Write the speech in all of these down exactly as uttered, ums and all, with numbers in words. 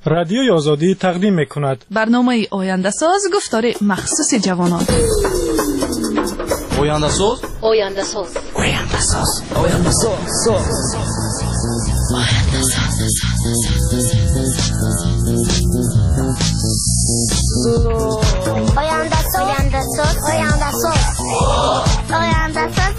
رادیوی آزادی تقدیم می‌کند برنامه آینده ساز گفتار مخصوص جوانان. آینده ساز آینده ساز آینده ساز آینده ساز آینده ساز آینده ساز آینده ساز آینده ساز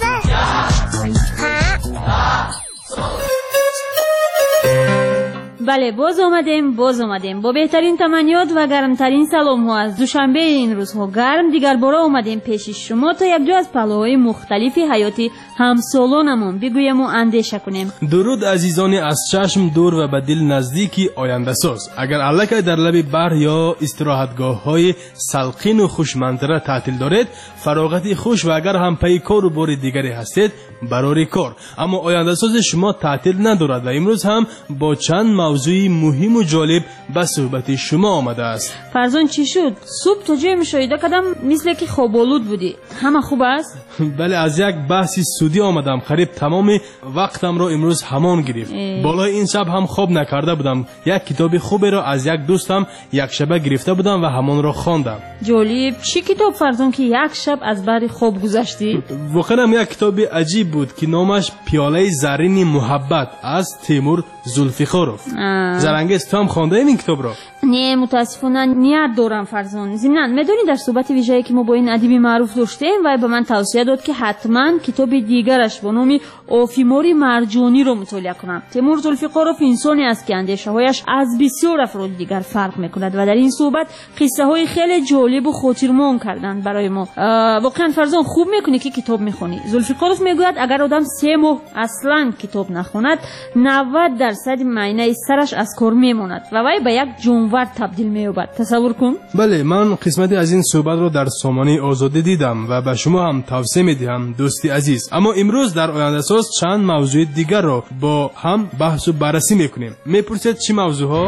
بله باز آمدیم باز آمدیم با بهترین تمنیات و گرمترین سلام ها از دوشنبه این روزها گرم دیگر باره آمدیم پیش شما تا یک دو از پهلوهای مختلفی حیاتی همسالانمون بگویم و اندیشه کنیم. درود عزیزانی از چشم دور و به دل نزدیکی آینده ساز. اگر الکی در لب بحر یا استراحتگاه های سلقین و خوشمنظره تعطیل دارید، فراغتی خوش و اگر هم پی کار و بار دیگری هستید برای کار، اما آینده ساز شما تعطیل ندارد و امروز هم با چند موضوع مهم و جالب به صحبت شما آمده است. فرزان چی شد؟ صبح تو جای مشاهده کردم مثل که خوابالود بودی. همه خوب است؟ بله از یک بحثی سودی آمدم، قریب تمام وقتم را امروز همان گرفت. بالای این شب هم خواب نکرده بودم. یک کتاب خوبی را از یک دوستم یک شبه گرفته بودم و همان را خواندم. جالب. چی کتاب فرزان که یک شب از بر خواب گذشتی؟ واقعا یک کتاب عجیب بود که نامش پیاله زرین محبت از تیمور زلفیخاروف. زرنگیز تو هم خوانده این کتاب را؟ نه متاسفانه نیت دارم فرزان. ضمناً میدونی در صحبت ویژه‌ای که ما با این ادیب معروف داشتیم و به من توصیه داد که حتما کتاب دیگرش با نام آفیماری مرجانی رو مطالعه کنم. تیمور زلفیخاروف انسانی است که اندیشه‌هایش از بسیار افراد دیگر فرق می‌کند و در این صحبت قصه‌های خیلی جالب و خاطرمون کردن برای ما. واقعا فرزان خوب می‌کنی که کتاب می‌خونی. زلفیخاروف میگوید اگر آدم سه ماه اصلاً کتاب نخواند نود درصد معنی سرش از کار میماند و وی به یک جانور تبدیل می‌یابد. تصور کن. بله من قسمتی از این صحبت رو در سامانه آزادی دیدم و به شما هم توصیه می‌دهم دوستی عزیز. اما امروز در آینده ساز چند موضوع دیگر رو با هم بحث و بررسی می‌کنیم. می‌پرسید چی موضوعها؟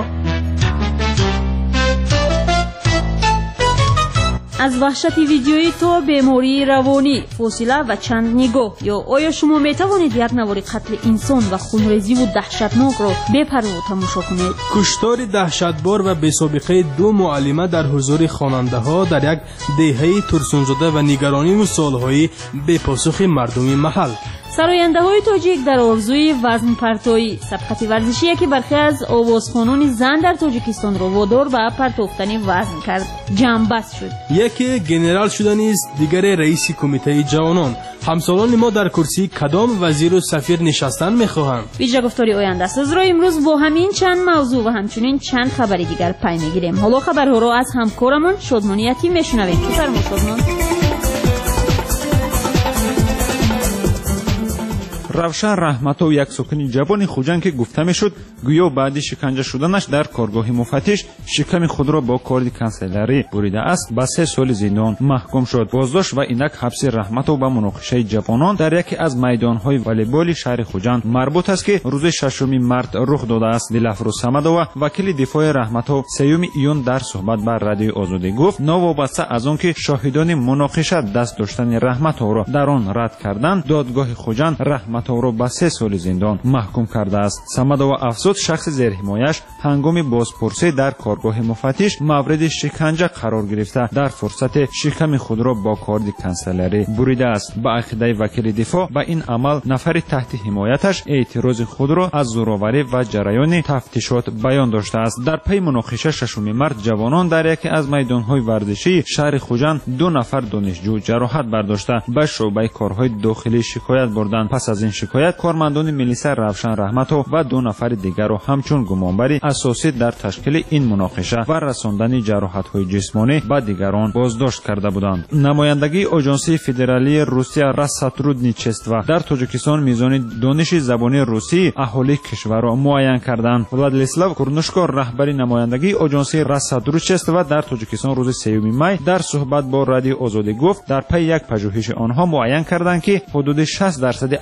از وحشت ویدیویی تا بیماری روانی، فاصله و چند نگاه، یا آیا شما می توانید یک نوار قتل انسان و خونریزی و دهشتناک را بپرو تماشا کنید؟ کشتار دهشتبار و بی‌سابقه دو معلمه در حضور خواننده ها در یک دهه ترسان‌زده و نگرانی و سالهای بی‌پاسخ مردم محل. سراینده های تاجیک در آرزوی وزن پرتایی، سبقت ورزشی که برخی از آوازخوانان زن در تاجیکستان را وادار به پرتافتن وزن کرد جنبست شد. یکی گنرال شدن است، دیگر رئیس کمیته جوانان. همسالان ما در کرسی کدام وزیر و سفیر نشستن میخواهند؟ ویژه گفتاری آینده ساز را امروز با همین چند موضوع و همچنین چند خبری دیگر پی میگیریم. حالا خبرها را از همکارمان شادمان یتیم میشنویم. بفرمایید شادمان. равшан раҳматов як сокини ҷавони хуҷанд ки гуфта мешуд гӯё баъди шиканҷа шуданаш дар коргоҳи муфаттиш шиками худро бо корди канцелярӣ бурида аст ба се соли зиндон маҳкум шуд. боздошт ва инак ҳабси раҳматов ба муноқишаи ҷавонон дар яке аз майдонҳои волейболи шаҳри хуҷанд марбут аст ки рӯзи шашуми март рух додааст. дилафрӯз самадова вакили дифои раҳматов сеюми июн дар суҳбат ба радиои озодӣ гуфт новобаста аз он ки шоҳидони муноқиша даст доштани раҳматовро дар он рад карданд додгоҳи хуҷанд раҳмат ро ба се соли зиндон маҳкум кардааст. самадова афзуд шахси зерҳимояш ҳангоми бозпурсӣ дар коргоҳи муфаттиш мавриди шиканҷа қарор гирифта дар фурсате шиками худро бо корди канцелярӣ буридааст. ба ақидаи вакили дифоъ ба ин амал нафари таҳти ҳимояташ эътирози худро аз зӯроварӣ ва ҷараёни тафтишот баён доштааст. дар паи муноқиша шашуми март ҷавонон дар яке аз майдонҳои варзишии шаҳри хуҷанд ду нафар донишҷӯ ҷароҳат бардошта ба шуъбаи корҳои дохилӣ шикоят бурданд. пас аз ин шикоят кормандони милиса равшан раҳматов ва ду нафари дигарро ҳамчун гумонбари асосӣ дар ташкили ин муноқиша ва расондани ҷароҳатҳои ҷисмонӣ ба дигарон боздошт карда буданд. намояндагии оҷонсии федералии русия рассотрудничества дар тоҷикистон мизони дониши забони русии аҳолии кишварро муайян карданд. владислав курнушко раҳбари намояндагии оҷонсии рассотрудничества дар тоҷикистон рӯзи сеюми май дар суҳбат бо радиои озодӣ гуфт дар пайи як пажӯҳиши онҳо муайян карданд ки ҳудуди шаст дарсади аҳолии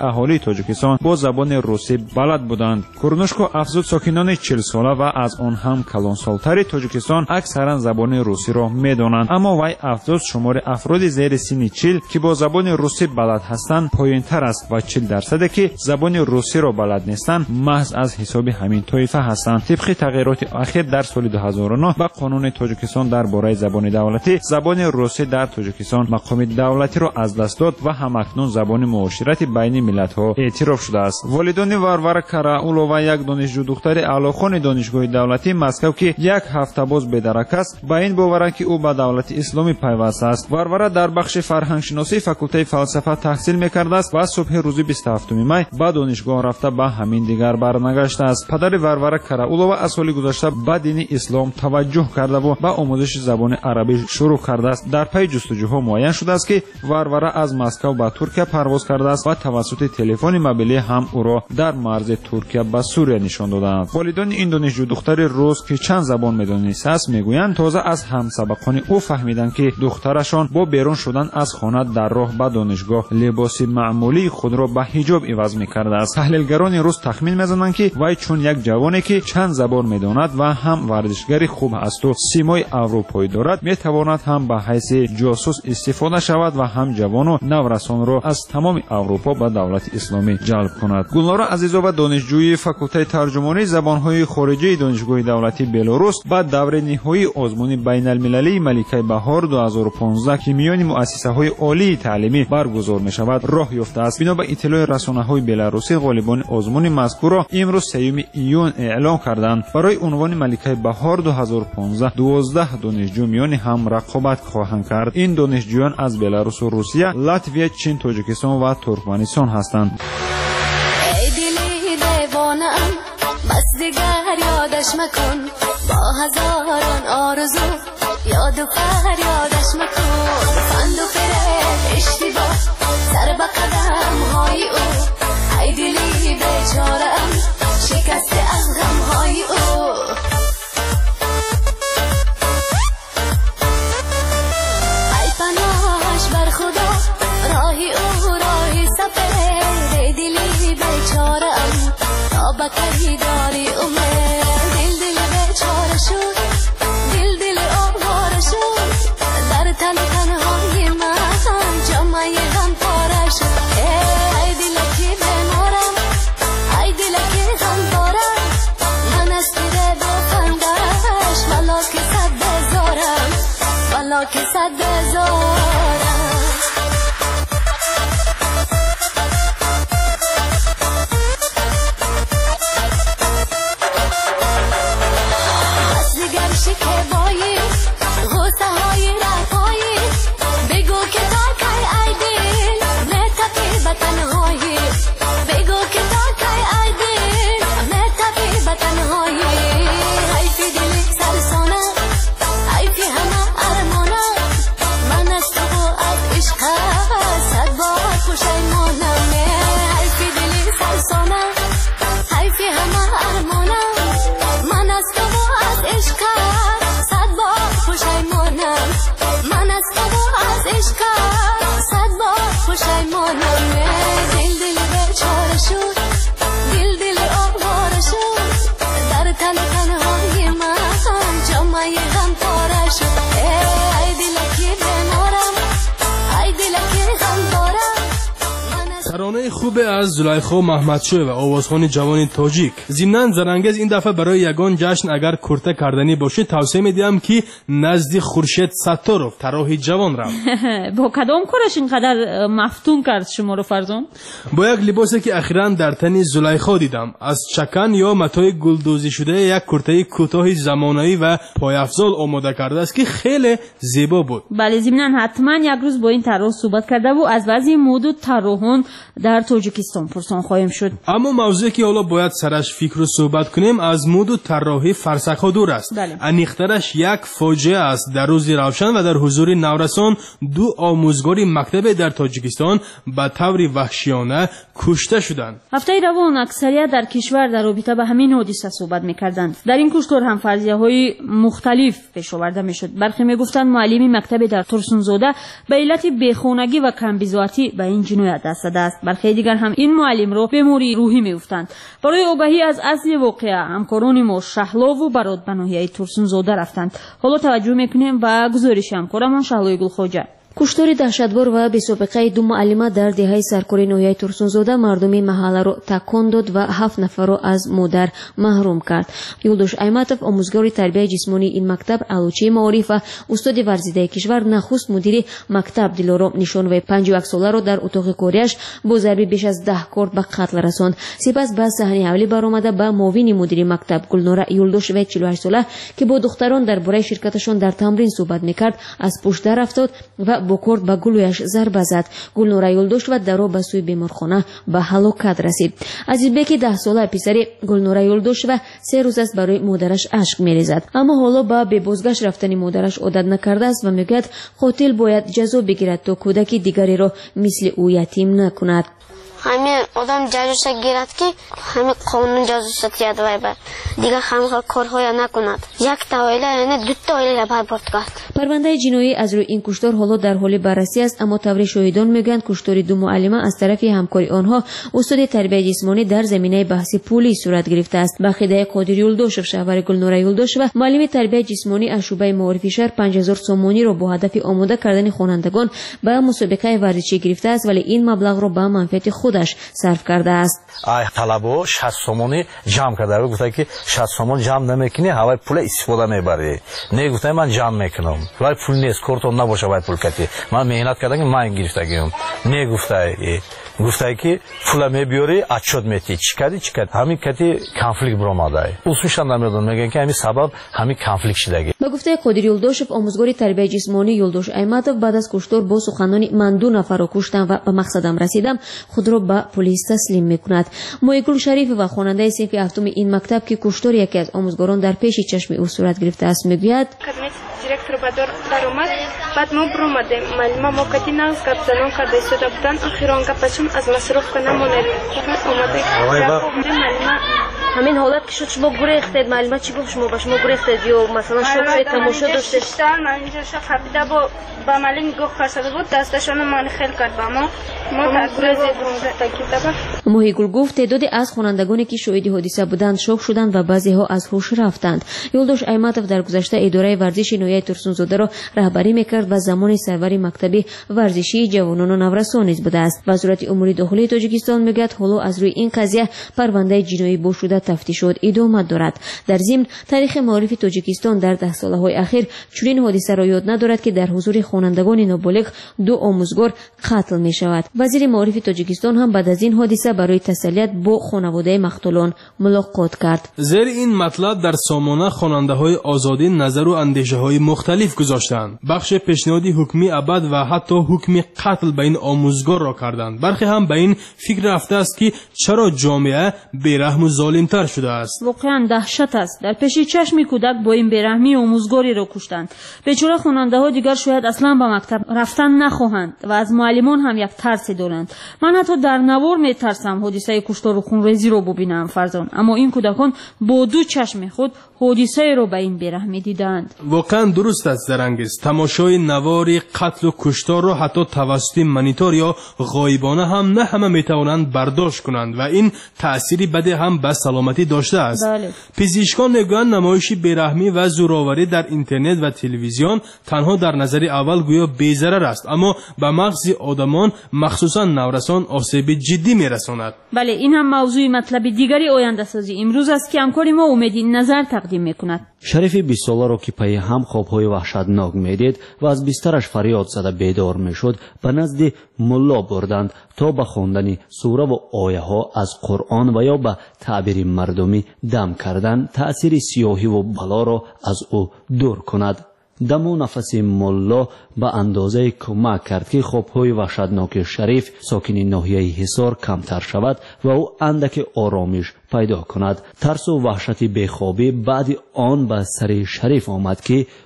توجیکستان با زبان روسی بلد بودند. کورنوشکو افزود ساکنان چهل ساله و از آن هم کلانسالتری توجیکستان اکثرا زبان روسی را میدانند، اما وی افزود شمار افراد زیر سن چهل که با زبان روسی بلد هستند پایینتر است و چهل درصد که زبان روسی را بلد نیستند محض از حساب همین طایفه هستند. طبق تغییرات اخیر در سال دو هزار و نه با قانون توجیکستان درباره زبان دولتی، زبان روسی در توجیکستان مقام دولتی را از دست داد و همکنون زبان معاشرت بین ملت‌ها اعتراف شده است. والدان وارورا караулова یک دانشجو دختر اعلاخوان دانشگاه دولتی مسکو که یک هفته باز بدرک است با این باورند که او به دولت اسلامی پیوسته است. وارورا در بخش فرهنگ شناسی فاکولته فلسفه تحصیل می‌کرده است و صبح روز بیست و هفتم می به دانشگاه رفته به همین دیگر برنگشته است. پدر وارورا караулова از سال گذشته به دین اسلام توجه کرده و به آموزش زبان عربی شروع کرده است. در پی جستجوها معین شده است که وارورا از مسکو به ترکیه پرواز کرده است و توسط تلفن موبیلی هم او را در مرز ترکیه به سوریه نشان دادند. والدان این دانشجو دختر روز که چند زبان می‌دانست است میگویند تازه از همسبقان او فهمیدند که دخترشان با بیرون شدن از خانه در راه به دانشگاه لباس معمولی خود را به حجاب عوض می‌کرده است. تحلیلگران روز تخمین می‌زنند که وی چون یک جوانی که چند زبان می‌داند و هم ورزشگری خوب است و سیمای اروپایی دارد می‌تواند هم به حیث جاسوس استفاده شود و هم جوان و نورسان را از تمام اروپا به دولت اسلامی جلب کند. گلنارا عزیزова دانشجوی فاکولته ترجمانی زبان‌های خارجی دانشگاه دولتی بلاروس با دور نهایی آزمون بین‌المللی ملکه بهار دو هزار و پانزده که میان مؤسسه‌های عالی تعلیمی برگزار می‌شود راه یافته است. بنا به اطلاع رسانه‌های بلاروسی غالبان آزمون مذکور را امروز سوم ایون اعلام کردند. برای عنوان ملکه بهار دو هزار و پانزده دوازده دانشجو میان هم رقابت خواهند کرد. این دانشجویان از بلاروس و روسیه، لاتویا، چین، تاجیکستان و ترکمنستان هستند. ای دلی دیوانه‌ام بس دیگر یادش مکن، با هزاران آرزو یاد و فریادش مکن. فند و فریب اشتباه سر به قدم های او، ای دلی بیچاره‌ام شکسته از غم های او. ای پناهش بر خدا راهی او راهی سفر، ای دلی بیچاره‌ام تا بکری داری امید. دل دل بیچاره شد، دل دل آواره شد، در تن تنهای من جامعه غم پاره شد. ای دل که بمارم، ای دل که غم دارم، من از تیره با خندش والا که صد بزارم، والا که صد بزارم. شکوایی غصه های رفایی بگو که تا کی ای دل متفی به تنهایی، بگو که تا کی ای دل متفی به تنهایی. حیفی دلی سرسانه حیفی همه ارمانه، من از تو و از عشق صد بار پشیمانم. حیفی دلی سرسانه حیفی همه ارمانه، من از تو و از عشق صد بار پشیمانم، من از تو و از عشق صد بار پشیمانم. دل دل بیچاره شد، دل دل آواره شد، در تن تنهای من جامعه غم پاره شد. ای دل که بمارم، ای دل که غم دارم. ترانه خوب از زلیخا محمدشاه و آوازخوان جوان تاجیک. ضمناً زرنگز این دفعه برای یگان جشن اگر کرته کردنی باشه توصیه میدیم که نزد خورشید ستارov طراح جوان رفت. با کدام کارش اینقدر مفتون کرد شما رو فرزان؟ با یک لباسی که اخیراً در تن زلیخا دیدم، از چکن یا متای گلدوزی شده یک کرته کوتاه زمانه‌ای و پایافزال آماده کرده است که خیلی زیبا بود. بله، ضمناً حتما یک روز با این طراح صحبت کرده و از وضع مد و طراحان در تاجیکستان پرسان خواهیم شد. اما موضوعی که حالا باید سرش فکر و صحبت کنیم از مد و طراحی فرسخ‌ها دور است. بله. انیخترش یک فاجعه است. در روز روشن و در حضور نورسان دو آموزگار مکتب در تاجیکستان به طور وحشیانه کشته شدند. هفته روان اکثریت در کشور در رابطه به همین حادثه صحبت می‌کردند. در این کشتار هم فرضیه‌های مختلف پیش آورده می‌شد. برخی می‌گفتند معلم مکتب در ترسونزاده به علت بیخونگی و کمبیزاتی به این جنایت دست زده است. برخی دیگر هم این معلم را بیماری روحی می‌گفتند. برای آگاهی از اصل واقعه همکاران ما شهلا و برات به ناحیه ترسونزاده رفتند. حالا توجه می‌کنیم به گزارش همکارمان شهلای گلخواجه. куштори даҳшатбор ва бесобиқаи ду муаллима дар деҳаи саркори ноҳияи турсунзода мардуми маҳалларо такон дод ва ҳафт нафарро аз модар маҳрум кард. юлдош айматов омӯзгори тарбияи ҷисмонии ин мактаб алучии маориф ва устоди варзидаи кишвар нахуст мудири мактаб дилоро нишоноваи панҷу як соларо дар утоқи корияш бо зарби беш аз даҳ корд ба қатл расонд. сипас ба саҳни ҳавлӣ баромада ба муовини мудири мактаб гулнора юлдошеваи чилу ҳашт сола ки бо духтарон дар бораи ширкаташон дар тамрин суҳбат мекард аз пушт дарафтод ва бо корд ба гулӯяш зарба зад. гулнора юлдошева даро ба сӯи беморхона ба ҳалокат расид. азизбеки даҳ сола писари гулнора юлдошева се рӯз аст барои модараш ашк мерезад, аммо ҳоло ба бебозгашт рафтани модараш одат накардааст ва мегӯяд қотил бояд ҷазо бигирад то кӯдаки дигареро мисли ӯ ятим накунад. همه آدم جزوش گیرد که همه قانون جزوش تیاد وای بر دیگه همه کارهای نکند. یک تا اویله یعنی دو تا اویله برباد کرد. پرونده جنایی از روی این کشتار حالا در حال بررسی است، اما طوری شاهدان میگویند کشتار دو معلمه از طرف همکاری آنها استاد تربیت جسمانی در زمینه بحث پولی صورت گرفته است. بخیده قادر یولداشف شهر گلنورا یولداشف معلم تربیت جسمانی از شعبه معارفی شهر پنج هزار سومانی را با هدف آماده کردن خوانندگان به مسابقه ورزشی گرفته است، ولی این مبلغ را به منفعت خودش صرف کرده است. ای طلبه شصت سومانی جمع کرده بود، گفته که شصت سومان جمع نمیکنی هوای پول استفاده میبری. نه گفته من جمع میکنم. وای پول نیست، کارتون نباشه وای پول کتی. من مهنت کردم که من گرفتگیم. نه گفته گفته که پول میبیاری اچاد میتی چیکاری چیکار همین کتی کنفلیکت برآمده. اصولشان نمیدونم میگن که همین سبب همین کنفلیکت شده. به گفته قادر یولداشف آموزگار تربیت جسمانی یولداش ایماتوف بعد از کشتار با سخنانی من دو نفر را کشتم و به مقصدم رسیدم خود را به پلیس تسلیم میکند. مویگل شریف و خواننده صنف هفتم این مکتب که کشتار یکی از آموزگاران در پیش چشم او صورت گرفته است میگوید دиректор бадор даромад баъд мо биромадем маълима мо кати нағз гап занон карда истода буданд охирон гапашам аз масруфка намонед омаде маълима همین حالت که شد شما گریختید معلومه چی گفت شما با شما گریختید یا مثلا شوک شدید تماشا داشتید من اینجا شو خپیده با با معلم گفت فرسده بود دستشون من خیل کرد با ما ما تاثیر زدیم موهیگل گفت تعدادی از خوانندگانی که شاهد حادثه بودند شوک شدند و بعضی ها از هوش رفتند. یولداش ایماتوف در گذشته اداره ورزش نویای ترسونزاده را رهبری میکرد و زمان سروری مکتبی ورزشی جوانان و نورسان نیز بوده است. وزارت امور داخلی تاجیکستان میگوید حالا از روی این قضیه پرونده جنایی بو شده تفتیش شد ادامه دارد. در ضمن تاریخ معارف تاجیکستان در ده سالهای اخیر چنین حادثه را یاد ندارد که در حضور خوانندگان نابالغ دو آموزگار قتل می شود. وزیر معارف تاجیکستان هم بعد از این حادثه برای تسلیت با خانواده مقتولان ملاقات کرد. زیر این مطلب در سامانه خواننده های آزادی نظر و اندیشه های مختلف گذاشتند. بخش پیشنهادی حکمی ابد و حتی حکم قتل به این آموزگار را کردند. برخی هم به این فکر رفته است که چرا جامعه بیرحم و ظالم تر شده است. واقعا دهشت است. در پیش چشم کودک با این بیرحمی آموزگاری را کشتند. بیچاره خواننده ها دیگر شاید اصلا به مکتب رفتن نخواهند و از معلمان هم یک ترس دارند. من حتی در نوار می ترسم حادثه کشتار و خونریزی را ببینم فرزان، اما این کودکان با دو چشم خود حادثه را به این بیرحمی دیدند. واقعا درست است درانگیز. تماشای نوار قتل و کشتار را حتی توسط مانیتور یا غایبانه هم نه همه می توانند برداشت کنند و این تأثیری بدی هم به سلامتی داشته است. بله. پزشکان میگویند نمایش بیرحمی و زورآوری در اینترنت و تلویزیون تنها در نظر اول گویا بی‌ضرر است، اما به مغز آدمان مخصوصا نورسان آسیب جدی میرساند. بله، این هم موضوع مطلب دیگری آینده سازی امروز است که همکار ما امید نظر تقدیم میکند. شریف بیست ساله را که پای هم خوابهای وحشتناک میدید و از بسترش فریاد زده بیدار میشد به نزد ملا بردند تا به خواندن سوره و آیه ها از قرآن و یا به تعبیر مردمی دم کردن تأثیر سیاهی و بلا را از او دور کند. دم و نفس ملا به اندازه کمک کرد که خوابهای وحشتناک شریف ساکن ناحیه حصار کمتر شود و او اندک آرامش پیدا کند. ترس و وحشت بیخوابی بعد آن به سر شریف آمد که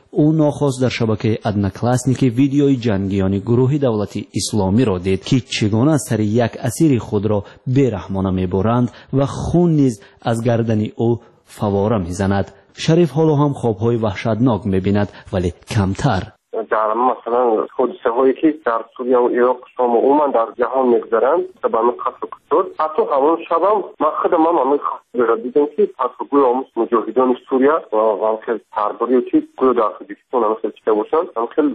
او ناخواست در شبکه ادناکلاسنیک ویدیوی جنگیان گروه دولت اسلامی را دید که چگونه سر یک اسیر خود را بیرحمانه میبرند و خون نیز از گردن او فواره میزند. شریف حالا هم خوابهای وحشتناک میبیند ولی کمتر. در مثلا حادثه هایی که در سوریه و عراق شام و عمان در جهان میگذرند به من قتل کشتار حتی همون شب هم من خودم هم همین خواهد را دیدم که پسگوی آموز مجاهدان سوریه و همخیل ترباری و که گروه در خوزیستان همخیل چکه باشند همخیل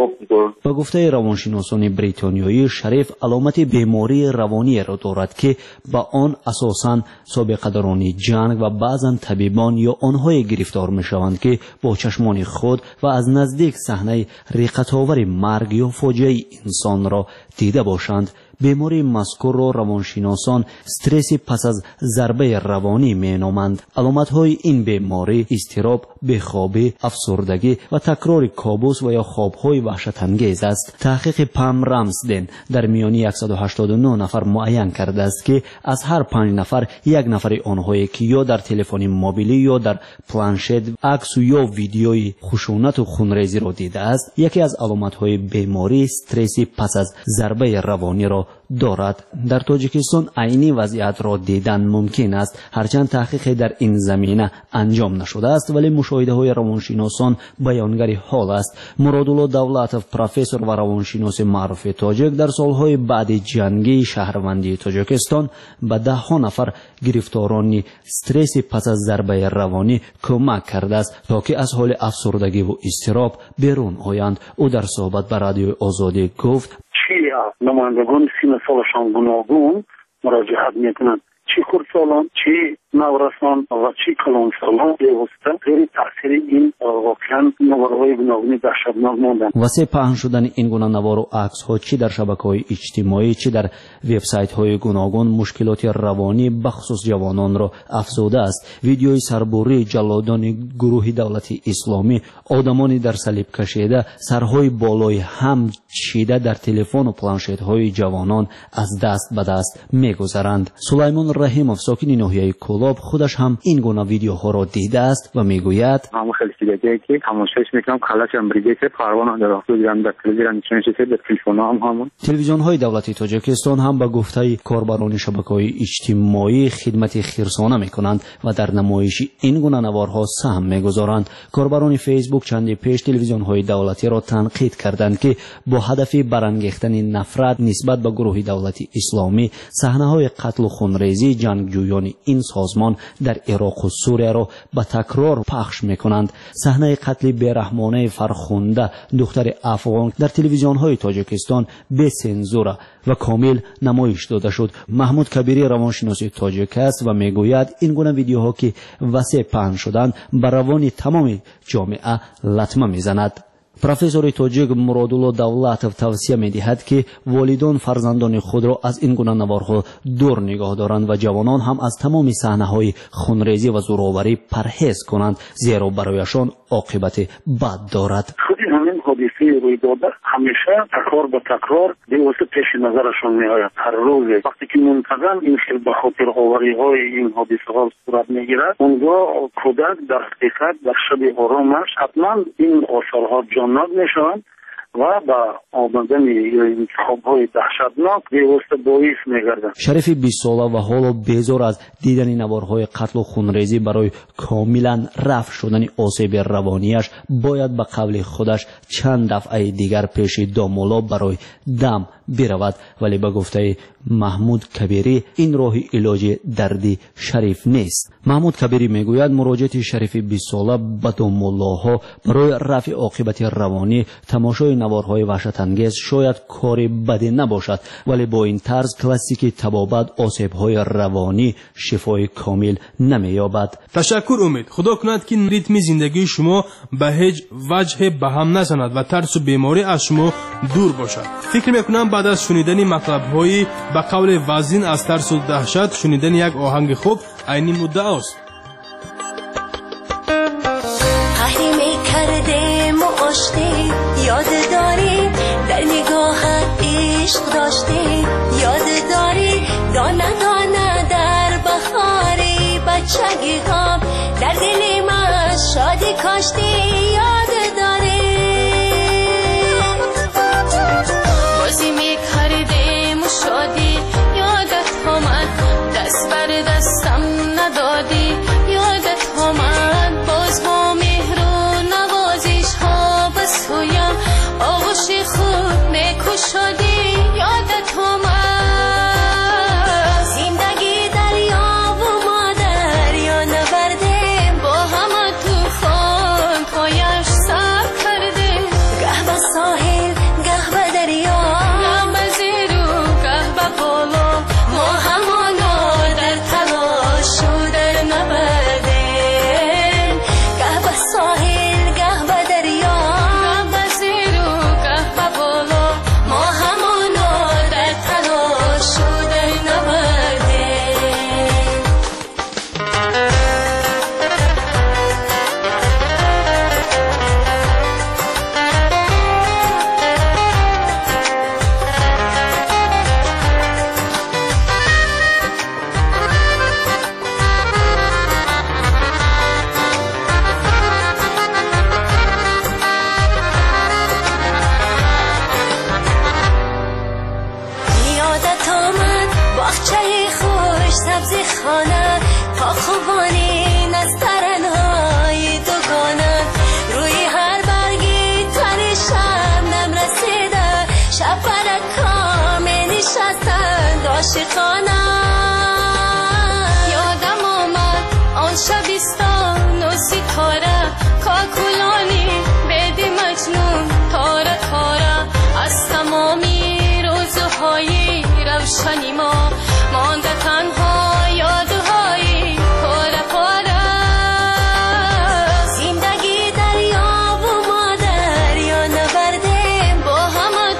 با گفته روانشناسان بریتانیایی، شریف علامت بیماری روانی را دارد که با آن اساساً سابقه‌داران جنگ و بعضاً طبیبان یا آنهای گرفتار می‌شوند که با چشمان خود و از نزدیک صحنه ریقت‌آور مرگ یا فاجعه انسان را دیده باشند. بیماری مذکور را روانشناسان استرس پس از ضربه روانی مینامند. علامت‌های این بیماری اضطراب، بیخوابی، افسردگی و تکرار کابوس و یا خواب‌های وحشت‌انگیز است. تحقیق پم رامسدن در میان صد و هشتاد و نه نفر معین کرده است که از هر پنج نفر یک نفر آنهایی که یا در تلفن موبیلی یا در پلانشت عکس یا ویدیوی خشونت و خونریزی را دیده است. یکی از علامت‌های بیماری استرس پس از ضربه روانی را دارد. در تاجیکستان عینی وضعیت را دیدن ممکن است، هرچند تحقیق در این زمینه انجام نشده است، ولی مشاهده های روانشناسان بیانگر حال است. مرادالله دولتов پروفسور و روانشناس معروف تاجیک در سالهای بعد جنگی شهروندی تاجیکستان به ده ها نفر گرفتاران استرس پس از ضربه روانی کمک کرده است تا که از حال افسردگی و اضطراب بیرون آیند. او در صحبت با رادیو آزادی گفت چی نمایندگان سین سالشان گوناگون مراجعت میکنند، چی خردسالان، چی نورسان و چی کلان سالان بیوسته غیر تاثیر این واقعا نوارهای گوناگونی دهشتناک ماندن. واسه پهن شدن این گونه نوار و عکس ها چی در شبکه‌های اجتماعی چی در وبسایت های گوناگون مشکلات روانی بخصوص جوانان را افزوده است. ویدیوی سربری جلادان گروه دولت اسلامی، آدمانی در صلیب کشیده سرهای بالای هم چیده در تلفن و پلانشت های جوانان از دست به دست میگذرند. سلیمان رحیمов ساکن ناحیه کلاب خودش هم این گونه ویدیوها را دیده است و میگوید همون خیلی دیگه که تماشاش میکنم خلاص امریکایی که پروانه در اخراج در تلویزیون چنشه در تلفن هم همون تلویزیون های دولتی تاجیکستان هم به گفته کاربران شبکه‌های اجتماعی خدمت خیرسانه میکنند و در نمایش این گونه نوارها سهم میگذارند. کاربران فیسبوک چندی پیش تلویزیون های دولتی را تنقید کردند که با هدف برانگیختن نفرت نسبت به گروه دولتی اسلامی صحنه های قتل و خونریزی جنگجویان این سازمان در عراق و سوریه را به تکرار پخش میکنند. صحنه قتل بیرحمانه فرخنده دختر افغان در تلویزیون های تاجیکستان به سنزور و کامل نمایش داده شد. محمود کبیری روانشناس تاجیک است و میگوید این گونه ویدیوها که وسیع پهن شدند بر روان تمام جامعه لطمه میزند. پروفسور تاجیک مرادالله دولتov توصیه می‌دهد که والدان فرزندان خود را از این گونه نوارها دور نگاه دارند و جوانان هم از تمام صحنه‌های خونریزی و زورآوری پرهیز کنند، زیرا برایشان عاقبت بد دارد. همین حادثه روی داده همیشه تکرار به تکرار بیوسط پیش نظرشان میآید. هر روز وقتی که منتظم این خیلی به خاطر آوری های این حادثه ها صورت میگیرد، اونگاه کودک در حقیقت در شب آرامش حتما این آثارها جانناک میشوند و با آمدن این خوابهای دهشتناک بیوسط باعث میگردند. شریف بیست ساله و حالا بیزار از دیدن نوارهای قتل و خونریزی برای کاملا رفع شدن آسیب روانیش باید به قول خودش چند دفعه دیگر پیش دامولا برای دم برود، ولی به گفته محمود کبیری این راه علاج دردی شریف نیست. محمود کبیری میگوید مراجعت شریف بیست ساله به دامولاها برای رفع عاقبت روانی تماشای نوارهای وحشت‌انگیز شاید کاری بدی نباشد، ولی با این طرز کلاسیک تبابت آسیب‌های روانی شفای کامل نمی‌یابد. تشکر امید. خدا کند که ریتم زندگی شما به هیچ وجه به هم نزند و ترس و بیماری از شما دور باشد. فکر میکنم بعد از شنیدن مطلب‌های به قول وزین از ترس و دهشت شنیدن یک آهنگ خوب عینی مدعا است. یاد داری در نگاهت عشق داشتی، یاد داری دانه دانه در بهاری بچگی هم در دل من شادی کاشتی، یاد داری خوبانی از ترنهای دوگانه روی هر برگی تنشم نم رسیده شب فرکا می نشستند عاشقانه یادم آمد آن شبستان و ستاره کاکولانی بدی مجنون تاره تاره از تمامی روزهای روشنی ما مانده تنها یادهای پاره پاره زندگی دریا و ما دریا نبردیم با همه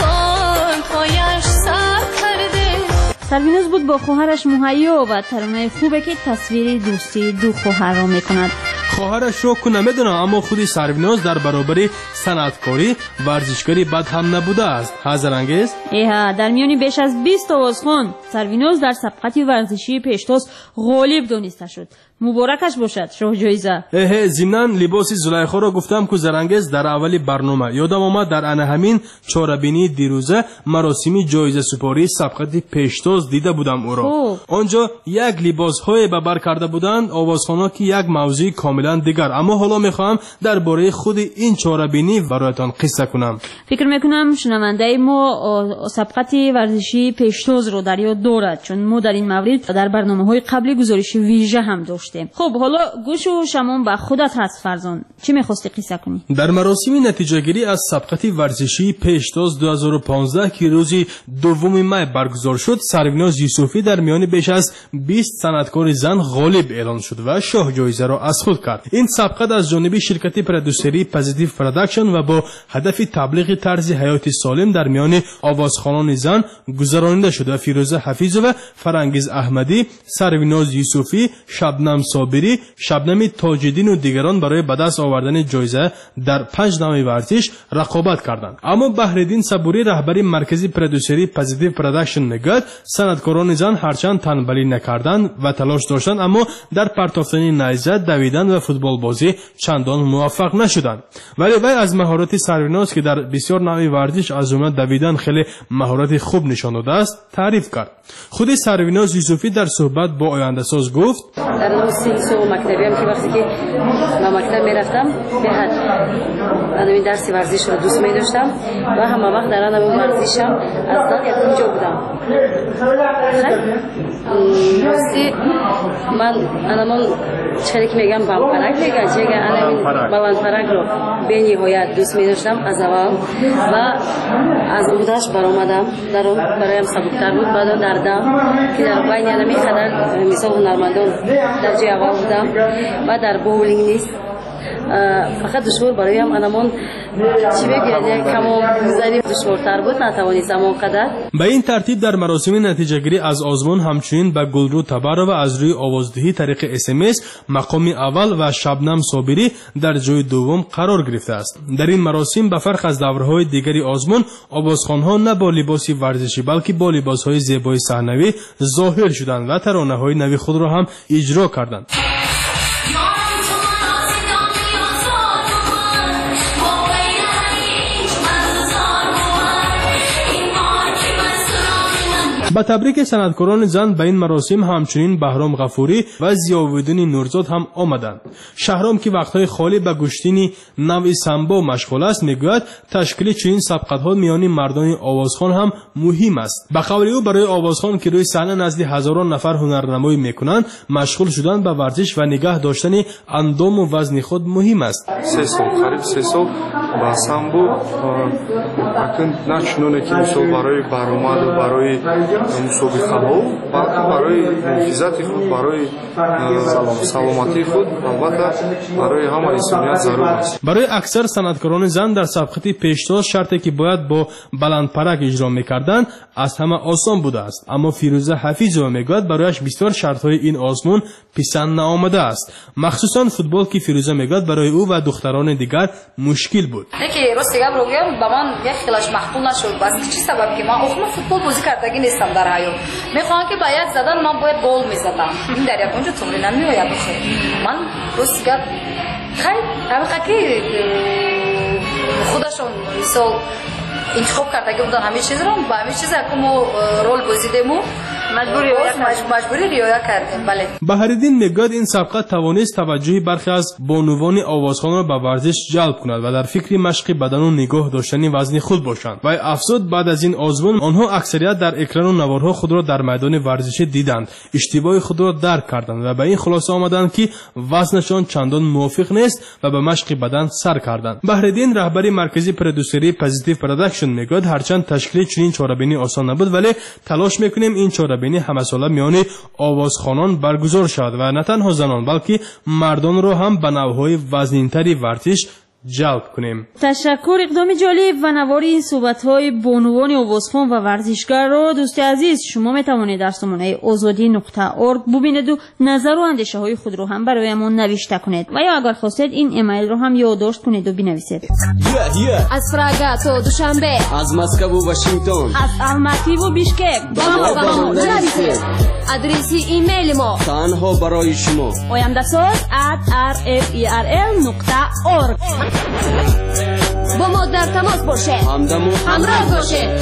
توفان پایش سر کرده. سروینوز بود با خواهرش مهیا و ترانه خوبه که تصویر دوستی دو خواهر را میکند. خواهرش رو که نمیدونم اما خودی سرویناز در برابر صنعتکاری ورزشکاری بد هم نبوده است. حاضر انگیز ایها در میانی بیش از بیست آوازخوان سرویناز در سبقت ورزشی پیشتاز غالب دانسته شد. مبارکش باشد شاه جایزه. اه ضمناً لباس زلیخا را گفتم که زرانگیز در اولی برنامه یادم آمد در انا همین چهاربینی دیروزه مراسمی جایزه سپاری سبقت پیشتاز دیده بودم او را. آنجا یک لباس های به بر کرده بودند آوازخوانا که یک موضوع کاملا دیگر، اما حالا میخوام درباره خود این چهاربینی برایتان قصه کنم. فکر میکنم شنونده ما سبقت ورزشی پیشتاز رو در یاد دارد چون ما در این مورد در برنامه‌های قبلی گزارش ویژه هم داشتیم. خب حالا گوش و شمون به خودت هست فرزان، چی میخواستی قصه کنی؟ در مراسم نتیجه گیری از سبقت ورزشی پیشتاز دو هزار و پانزده که روزی دوم می برگزار شد سرویناز یوسفی در میان بیش از بیست صنعتکار زن غالب اعلان شد و شاه جایزه را از خود کرد. این سبقت از جانب شرکت پرودوسری پازیتیو پروداکشن و با هدف تبلیغ طرز حیات سالم در میان آوازخوانان زن گذرانیده شد و فیروزه حفیظ و فرانگیز احمدی، سرویناز یوسفی، شبنم صابری، شبنم تاج‌الدین و دیگران برای به دست آوردن جایزه در پنج نوع ورزش رقابت کردند. اما بهرالدین صبوری رهبر مرکزی پرودوسری پازیتیو پروداکشن میگوید صنعتکاران زن هرچند تنبلی نکردند و تلاش داشتند اما در پرتافتن نیزه، دویدن و فوتبال بازی چندان موفق نشدند. ولی وی از مهارت سرویناز که در بسیار نوع ورزش از جمله دویدن خیلی مهارت خوب نشان داده است تعریف کرد. خود سرویناز یوسفی در صحبت با آینده ساز گفت در اون سینسو مکتبی هم که وقتی که من مکتب میرفتم به حد من این درس ورزش رو دوست می داشتم و همه وقت در اون ورزشم از دل یک اونجا بودم. راستی من انمون چریک میگم بامپرک میگم چیگه انمون بامپرک رو به نهایت دوست می داشتم از اول و از اودش برآمدم در اون برایم سبکتر بود بعد در دم که در بین انمی خدر مثال هنرمندان در جای اول بودم و در بولینگ نیست فقط دشوار برایم انمون چی بگید کمو زدی دشوارتر بود نتوانستم اونقدر. به این ترتیب در مراسم نتیجه گیری از آزمون همچنین به گلرو تبر و از روی آوازدهی طریق اس ام اس مقام اول و شبنم صابری در جای دوم قرار گرفته است. در این مراسم به فرق از دورهای دیگری آزمون آوازخوانها نه با لباس ورزشی بلکه با لباسهای زیبای صحنوی ظاهر شدند و ترانه‌های نوی خود را هم اجرا کردند. با تبریک صنعتکاران زن به این مراسم همچنین بهرام غفوری و ضیاءالدین نورزاد هم آمدند. شهرام که وقتهای خالی به گشتن نوع سمبا مشغول است میگوید تشکیل چنین سبقت‌ها میان مردان آوازخوان هم مهم است. به قول او برای آوازخوان که روی صحنه نزد هزاران نفر هنرنمایی میکنند مشغول شدن به ورزش و نگاه داشتن اندام و وزن خود مهم است. سه سال قریب سه سال با سمبو اکن نچنونه که مثال برای برآمد و برای مسابقه‌ها بلکه برای محافظت خود برای سلامتی خود البته برای همه انسانیت ضرور است. برای اکثر صنعتکاران زن در سبقت پیشتاز شرطی که باید با بلندپرک اجرا می‌کردند از همه آسان بوده است، اما فیروزه حفیظ میگوید برایش بسیار شرط‌های این آزمون پسند نآمده است، مخصوصا فوتبال که فیروزه میگوید برای او و دختران دیگر مشکل بود. یکی راست گپ رو بگم با من یک خیلیش مخفول نشد بس چی سبب که من اخم فوتبال بازی کردگی نیستم در حیات میخوام که باید زدن من باید گل میزدم این در یک اونجا تمرین نمیآید بخیر من راست گپ خیلی حقیقتا که خودشون مثال انتخاب کردگی بودن همه چیز رو با همه چیز که ما رول بازی دمو مجبوری مجبوری رعایت کردیم. بله. بهرالدین میگوید این سبقت توانست توجه برخی از بانوان آوازخوان را به ورزش جلب کند و در فکر مشق بدن و نگاه داشتن وزن خود باشند. و افزود بعد از این آزمون آنها اکثریت در اکران و نوارها خود را در میدان ورزشی دیدند، اشتباه خود را درک کردند و به این خلاصه آمدند که وزنشان چندان موافق نیست و به مشق بدن سر کردند. بهرالدین رهبری مرکزی پرودوسری پوزیتیو پروداکشن میگوید هرچند تشکیل چنین چاره‌بینی آسان نبود ولی تلاش میکنیم این چاره‌بینی همه ساله میان آوازخوانان برگزار شود و نه تنها زنان بلکه مردان را هم به نوع‌های وزنین‌تری ورزش جلب کنیم. تشکر. اقدام جالب و نواری این صحبت‌های بانوان آوازخوان و ورزشگر را دوست عزیز شما میتوانید در سامانه آزادی نقطه اورگ ببینید و نظر و اندیشه های خود را هم برایمان نوشته کنید و یا اگر خواستید این ایمیل را هم یادداشت کنید و بنویسید. از فراگا تا دوشنبه، از مسکو و واشنگتن، از الماتی و بیشکک با ما با ما نویسید. آدرس ایمیل ما تنها برای شما oyandasaz at r f e r l نقطه org. با ما در تماس باشه، همراه باشه.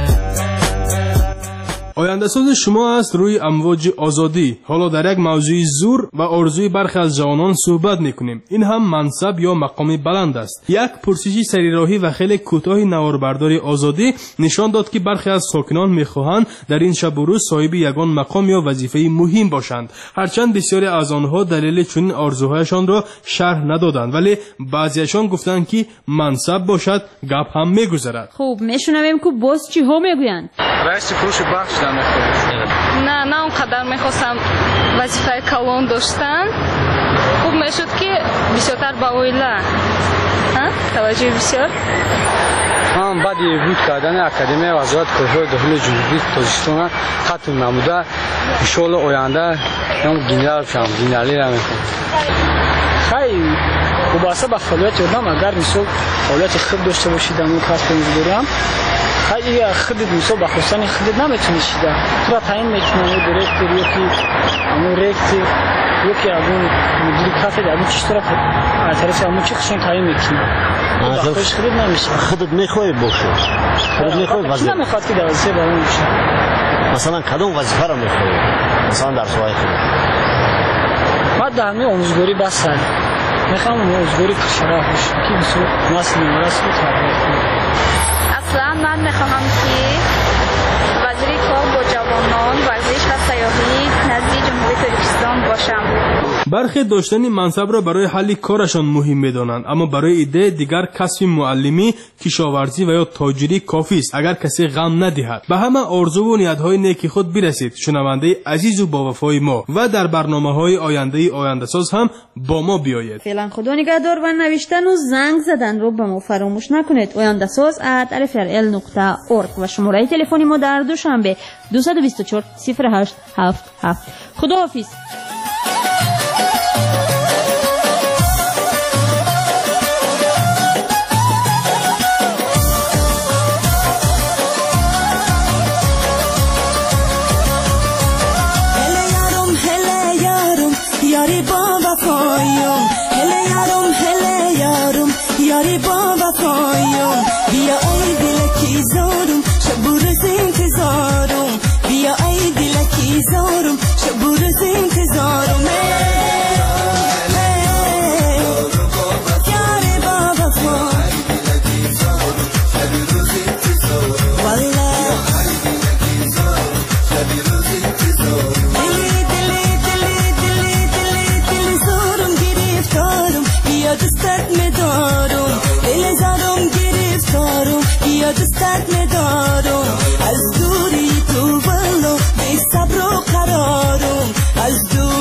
آینده ساز شما است روی امواج آزادی. حالا در یک موضوع زور و آرزوی برخی از جوانان صحبت میکنیم. این هم منصب یا مقام بلند است. یک پرسشی سریراهی و خیلی کوتاه نواربرداری آزادی نشان داد که برخی از ساکنان میخواهند در این شب و روز صاحب یگان مقام یا وظیفه مهم باشند. هرچند بسیاری از آنها دلیل چنین آرزوهایشان را شرح ندادند ولی بعضیشان گفتند که منصب باشد گپ هم میگذرد. خوب میشنویم که باز چی ها میگویند. رئیس فروش بخش نه نه اونقدر میخواستم وظیفه کلان داشتن. خوب میشد که بسیارتر با اویله توجه بسیار. هم بعد بود کردن اکادمی وزارت کارهای داخلی جمهوری تاجیکستان ختم نموده. ان شاء الله آینده هم گنرال شم، گنرالی را میکنم. خیلی وابسته به فعالیت آدم اگر مثلا فعالیت خود داشته باشید در اون کسب می‌گذارم خیلی خودت مثلا به خواستن خودت نمیتونی شده تو را تعیین میکنه اون دیرکتور یکی اون رکتور یکی اون مدیر کافه در اون چیز طرف از طرف اون چی خشون تعیین میکنه خودش خودت نمیشه خودت میخوای باشه خودت میخوای وظیفه نمیخواد که وظیفه به اون بشه مثلا کدوم وظیفه را میخوای مثلا در سوای خود ما در همین آموزگاری بس میخوام آموزگاری کشورها باشه که مثلا نسل نورس رو تربیت کنه. اصلا من میخواهم که وزیر کار با جوانان ورزش و سیاحی نزد جمهوری تاجیکستان باشم. برخی داشتن منصب را برای حل کارشان مهم می‌دانند اما برای ایده دیگر کسب معلمی، کشاورزی و یا تاجری کافی است اگر کسی غم ندهد. به همه آرزو و نیت‌های نیک خود برسید. شنونده عزیز و با وفای ما و در برنامه‌های آینده آینده ساز هم با ما بیایید. فعلا خدا نگهدار و نوشتن و زنگ زدن رو به ما فراموش نکنید. آینده ساز ات ار اف ال نقطه اورگ و شماره تلفنی ما در دوشنبه دو دو چهار صفر هشت هفت هفت. خداحافظ. یاری با وفایم هله یارم هله یارم یاری با وفایم بیا ای دلکی زارم شب و روز انتظارم بیا ای دلکی زارم شب و روز انتظارم یاری با وفایم والله دستت می‌دارم دل زارم گرفتارم بیا دستت می‌دارم از دوری تو والله بی صبر و قرارم از دور